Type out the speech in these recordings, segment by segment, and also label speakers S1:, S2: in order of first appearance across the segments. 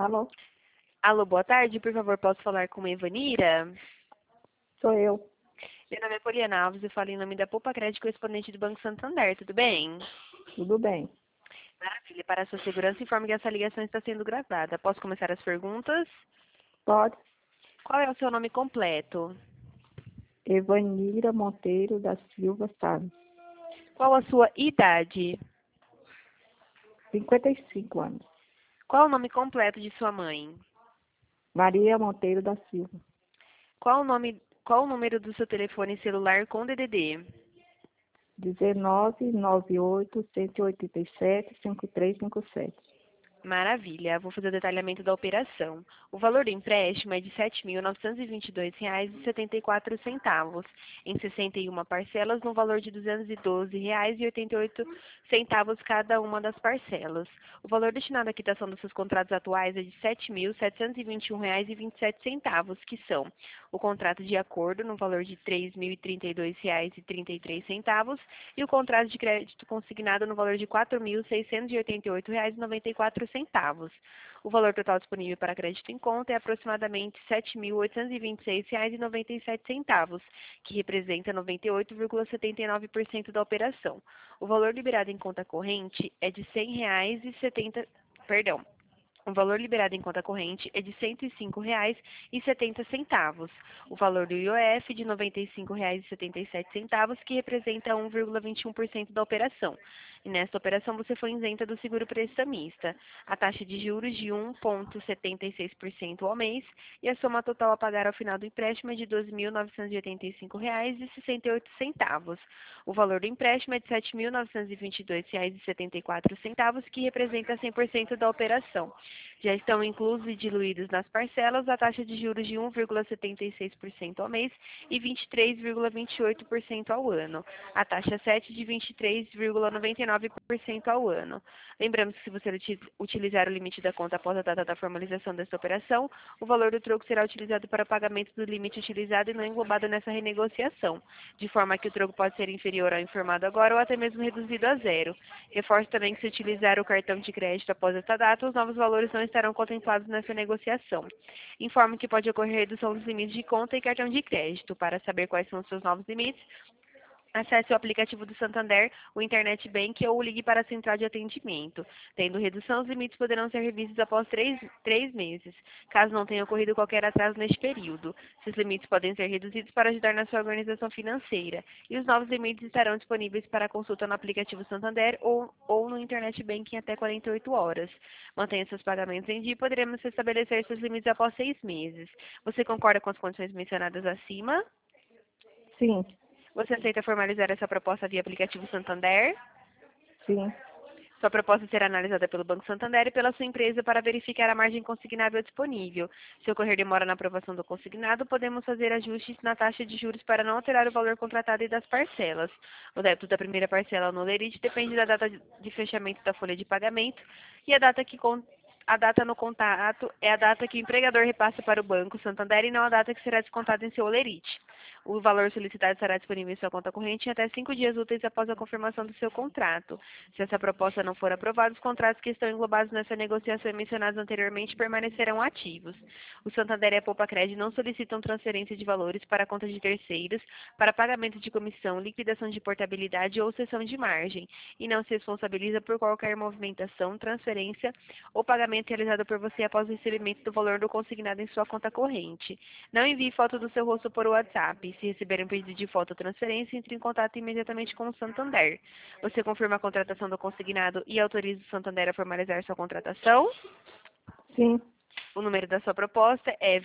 S1: Alô,
S2: Alô, boa tarde. Por favor, posso falar com a Evanira?
S1: sou eu.
S2: Meu nome é Poliana Alves, eu falo em nome da Poupa Crédito, correspondente do Banco Santander. Tudo bem?
S1: Tudo bem?
S2: Maravilha. Para a sua segurança, informe que essa ligação está sendo gravada. Posso começar as perguntas?
S1: Pode.
S2: Qual é o seu nome completo?
S1: Evanira Monteiro da Silva Salles,
S2: Qual a sua idade?
S1: 55 anos.
S2: Qual o nome completo de sua mãe?
S1: Maria Monteiro da Silva,
S2: Qual o número do seu telefone celular com DDD?
S1: 1998-187-5357.
S2: Maravilha. Vou fazer o detalhamento da operação. O valor do empréstimo é de R$ 7.922,74, em 61 parcelas, no valor de R$ 212,88 cada uma das parcelas. O valor destinado à quitação dos seus contratos atuais é de R$ 7.721,27, que são o contrato de acordo no valor de R$ 3.032,33 e o contrato de crédito consignado no valor de R$ 4.688,94. O valor total disponível para crédito em conta é aproximadamente R$ 7.826,97, que representa 98,79% da operação. O valor liberado em conta corrente é de R$ 100,70, perdão. O valor liberado em conta corrente é de R$ 105,70. O valor do IOF de R$ 95,77, que representa 1,21% da operação. E nesta operação você foi isenta do seguro prestamista. A taxa de juros de 1,76% ao mês e a soma total a pagar ao final do empréstimo é de R$ 2.985,68. O valor do empréstimo é de R$ 7.922,74, que representa 100% da operação. Já estão inclusos e diluídos nas parcelas a taxa de juros de 1,76% ao mês e 23,28% ao ano. A taxa 7 de 23,99% ao ano. Lembramos que se você utilizar o limite da conta após a data da formalização desta operação, o valor do troco será utilizado para pagamento do limite utilizado e não englobado nessa renegociação, de forma que o troco pode ser inferior ao informado agora ou até mesmo reduzido a zero. Reforço também que se utilizar o cartão de crédito após esta data, os novos valores não estarão contemplados nessa negociação. Informo que pode ocorrer redução dos limites de conta e cartão de crédito. Para saber quais são os seus novos limites, acesse o aplicativo do Santander, o Internet Bank ou ligue para a central de atendimento. Tendo redução, os limites poderão ser revistos após três meses, caso não tenha ocorrido qualquer atraso neste período. Esses limites podem ser reduzidos para ajudar na sua organização financeira. E os novos limites estarão disponíveis para consulta no aplicativo Santander ou no Internet Banking até 48 horas. Mantenha seus pagamentos em dia e poderemos restabelecer seus limites após 6 meses. Você concorda com as condições mencionadas acima?
S1: Sim,
S2: Você aceita formalizar essa proposta via aplicativo Santander?
S1: sim.
S2: Sua proposta será analisada pelo Banco Santander e pela sua empresa para verificar a margem consignável disponível. Se ocorrer demora na aprovação do consignado, podemos fazer ajustes na taxa de juros para não alterar o valor contratado e das parcelas. O débito da primeira parcela no lerite depende da data de fechamento da folha de pagamento e a data no contato é a data que o empregador repassa para o Banco Santander e não a data que será descontada em seu olerite. O valor solicitado estará disponível em sua conta corrente em até 5 dias úteis após a confirmação do seu contrato. Se essa proposta não for aprovada, os contratos que estão englobados nessa negociação e mencionados anteriormente permanecerão ativos. O Santander e a Poupa Crédito não solicitam transferência de valores para contas de terceiros, para pagamento de comissão, liquidação de portabilidade ou cessão de margem, e não se responsabiliza por qualquer movimentação, transferência ou pagamento realizado por você após o recebimento do valor do consignado em sua conta corrente. Não envie foto do seu rosto por WhatsApp. Se receber um pedido de foto ou transferência, entre em contato imediatamente com o Santander. Você confirma a contratação do consignado e autoriza o Santander a formalizar sua contratação?
S1: Sim.
S2: O número da sua proposta é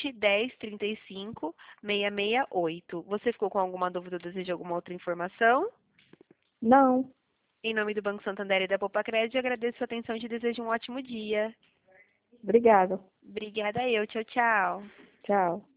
S2: 20 10 35 668. Você ficou com alguma dúvida ou deseja alguma outra informação?
S1: Não.
S2: Em nome do Banco Santander e da Poupa Crédito, agradeço sua atenção e te desejo um ótimo dia.
S1: Obrigada.
S2: Obrigada eu. Tchau, tchau.
S1: Tchau.